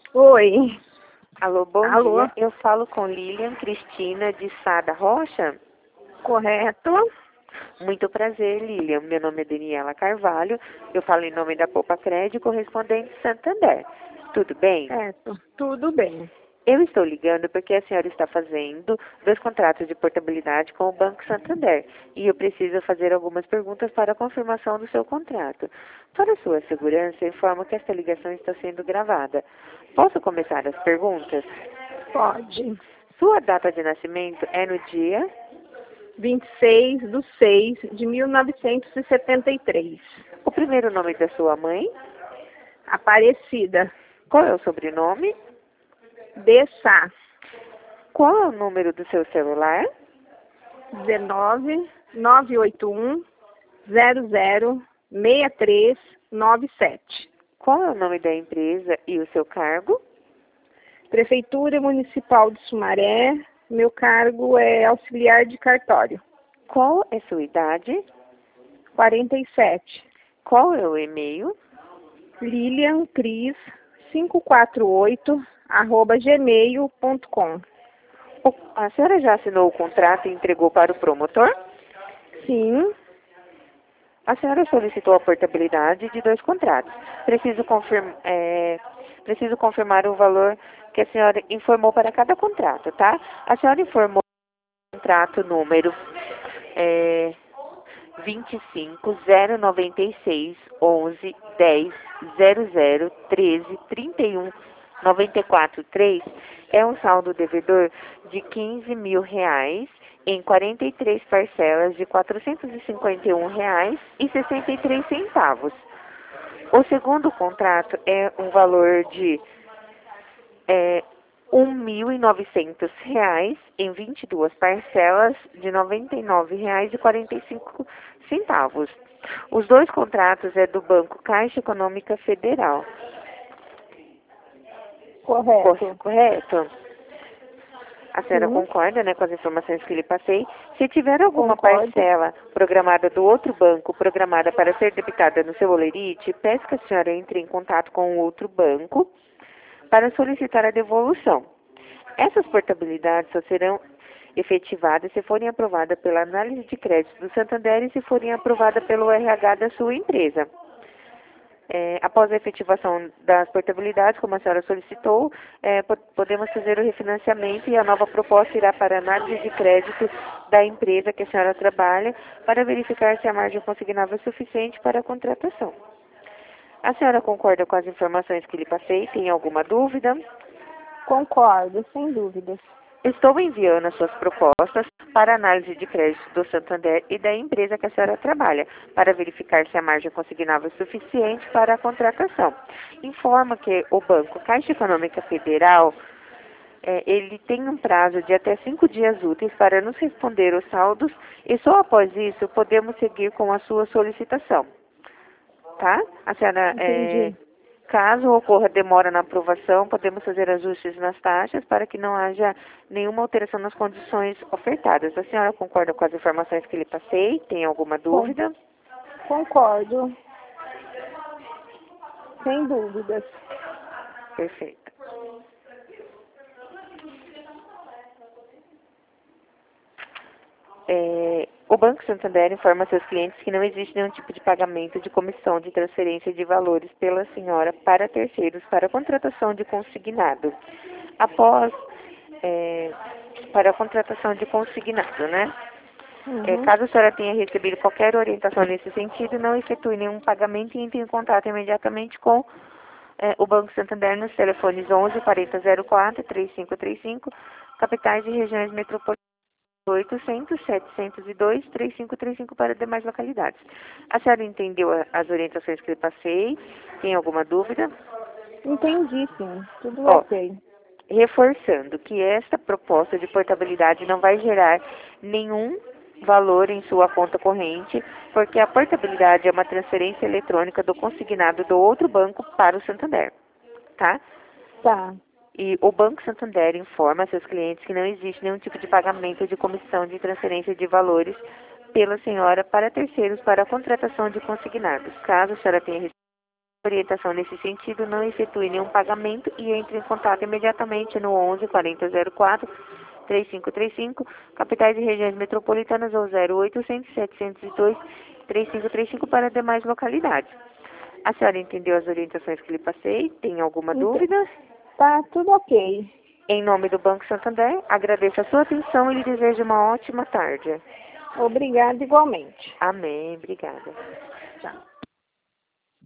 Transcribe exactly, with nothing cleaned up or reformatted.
Oi. Alô, bom Alô. dia. Eu falo com Lilian Cristina de Sá da Rocha. Correto. Muito prazer, Lilian. Meu nome é Daniela Carvalho. Eu falo em nome da Poupa Crédito, correspondente Santander. Tudo bem? Certo. Tudo bem. Eu estou ligando porque a senhora está fazendo dois contratos de portabilidade com o Banco Santander e eu preciso fazer algumas perguntas para a confirmação do seu contrato. Para sua segurança, informo que esta ligação está sendo gravada. Posso começar as perguntas? Pode. Sua data de nascimento é no dia vinte e seis de seis de mil novecentos e setenta e três. O primeiro nome da sua mãe? Aparecida. Qual é o sobrenome? De Sá. Qual é o número do seu celular? dezenove, nove oito um, zero zero, seis três nove sete. Qual é o nome da empresa e o seu cargo? Prefeitura Municipal de Sumaré. Meu cargo é auxiliar de cartório. Qual é sua idade? quarenta e sete. Qual é o e-mail? Lilian Cris quinhentos e quarenta e oito arroba gmail ponto com. O- A senhora já assinou o contrato e entregou para o promotor? Sim. A senhora solicitou a portabilidade de dois contratos. Preciso, confirm, é, preciso confirmar o valor que a senhora informou para cada contrato, tá? A senhora informou o contrato número é, vinte e cinco, zero noventa e seis, onze, dez, zero zero, treze, trinta e um, noventa e quatro, três, é um saldo devedor de quinze mil reais em quarenta e três parcelas de quatrocentos e cinquenta e um reais e sessenta e três centavos. O segundo contrato é um valor de é, um mil e novecentos reais em vinte e duas parcelas de noventa e nove reais e quarenta e cinco centavos. Os dois contratos é do Banco Caixa Econômica Federal. Correto. Correto? A senhora Sim. concorda, né, com as informações que lhe passei? Se tiver alguma Concordo. parcela programada do outro banco, programada para ser debitada no seu holerite, peço que a senhora entre em contato com o outro banco para solicitar a devolução. Essas portabilidades só serão efetivadas se forem aprovadas pela análise de crédito do Santander e se forem aprovadas pelo R H da sua empresa. É, após a efetivação das portabilidades, como a senhora solicitou, é, po- podemos fazer o refinanciamento e a nova proposta irá para a análise de crédito da empresa que a senhora trabalha para verificar se a margem consignável é suficiente para a contratação. A senhora concorda com as informações que lhe passei? Tem alguma dúvida? Concordo, sem dúvidas. Estou enviando as suas propostas para análise de crédito do Santander e da empresa que a senhora trabalha, para verificar se a margem consignável é suficiente para a contratação. Informa que o Banco Caixa Econômica Federal, eh, ele tem um prazo de até cinco dias úteis para nos responder os saldos e só após isso podemos seguir com a sua solicitação. Tá? A senhora, eh, Entendi. caso ocorra demora na aprovação, podemos fazer ajustes nas taxas para que não haja nenhuma alteração nas condições ofertadas. A senhora concorda com as informações que lhe passei? Tem alguma Con- dúvida? Concordo. Sem dúvidas. Perfeito. É, o Banco Santander informa seus clientes que não existe nenhum tipo de pagamento de comissão de transferência de valores pela senhora para terceiros para a contratação de consignado. Após, é, para a contratação de consignado, né? É, Uhum. caso a senhora tenha recebido qualquer orientação nesse sentido, não efetue nenhum pagamento e entre em contato imediatamente com é, o Banco Santander nos telefones onze, quarenta zero quatro, trinta e cinco trinta e cinco, capitais e regiões metropolitanas oitocentos, setecentos e dois, trinta e cinco trinta e cinco para demais localidades. A senhora entendeu a- as orientações que eu passei? Tem alguma dúvida? Entendi, sim. Tudo Ó, ok. reforçando que esta proposta de portabilidade não vai gerar nenhum valor em sua conta corrente, porque a portabilidade é uma transferência eletrônica do consignado do outro banco para o Santander, tá? Tá. E o Banco Santander informa a seus clientes que não existe nenhum tipo de pagamento de comissão de transferência de valores pela senhora para terceiros para a contratação de consignados. Caso a senhora tenha recebido orientação nesse sentido, não efetue nenhum pagamento e entre em contato imediatamente no onze, quarenta zero quatro, trinta e cinco trinta e cinco, capitais e regiões metropolitanas ou zero oitocentos, setecentos e dois, trinta e cinco trinta e cinco para demais localidades. A senhora entendeu as orientações que lhe passei? Tem alguma Então, dúvida? tá tudo ok. Em nome do Banco Santander, agradeço a sua atenção e lhe desejo uma ótima tarde. Obrigada igualmente. Amém. Obrigada. Tchau.